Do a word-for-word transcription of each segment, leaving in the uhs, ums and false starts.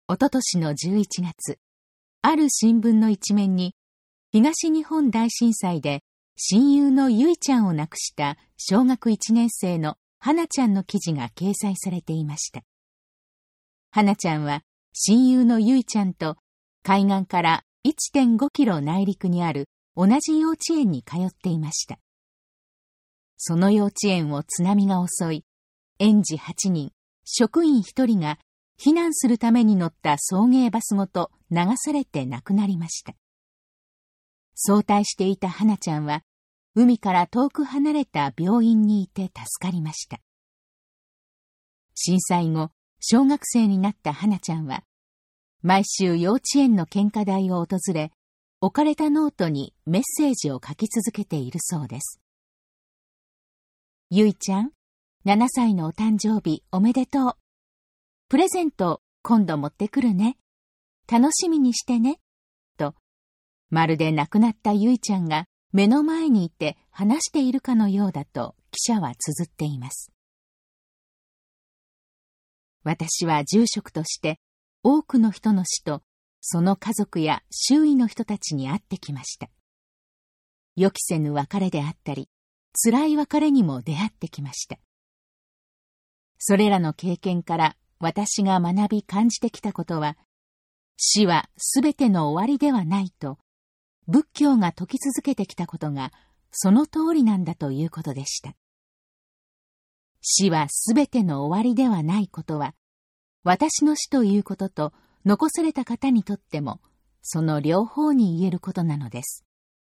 おととしのじゅういちがつ、ある新聞の一面に、東日本大震災で親友のゆいちゃんを亡くした小学いちねん生のはなちゃんの記事が掲載されていました。はなちゃんは親友のゆいちゃんと海岸から いってんごキロ内陸にある同じ幼稚園に通っていました。その幼稚園を津波が襲い、園児はちにん、職員ひとりが避難するために乗った送迎バスごと流されて亡くなりました。早退していたはなちゃんは、海から遠く離れた病院にいて助かりました。震災後、小学生になったはなちゃんは、毎週幼稚園の献花台を訪れ、置かれたノートにメッセージを書き続けているそうです。ゆいちゃん、ななさいのお誕生日おめでとう。プレゼント今度持ってくるね。楽しみにしてね。と、まるで亡くなったゆいちゃんが目の前にいて話しているかのようだと記者は綴っています。私は住職として多くの人の死とその家族や周囲の人たちに会ってきました。予期せぬ別れであったり、辛い別れにも出会ってきました。それらの経験から私が学び感じてきたことは、死はすべての終わりではないと、仏教が説き続けてきたことがその通りなんだということでした。死はすべての終わりではないことは、私の死ということと残された方にとっても、その両方に言えることなのです。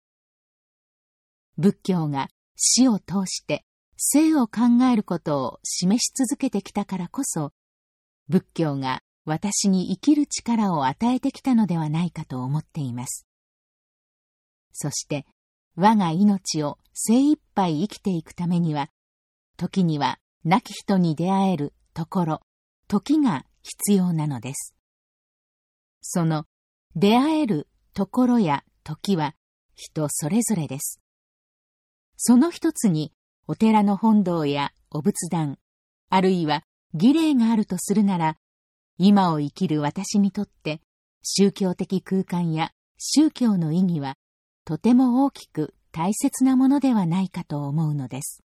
仏教が死を通して生を考えることを示し続けてきたからこそ、仏教が私に生きる力を与えてきたのではないかと思っています。そして、我が命を精一杯生きていくためには、時には亡き人に出会えるところ、時が必要なのです。その出会えるところや時は人それぞれです。その一つにお寺の本堂やお仏壇、あるいは儀礼があるとするなら、今を生きる私にとって宗教的空間や宗教の意義はとても大きく大切なものではないかと思うのです。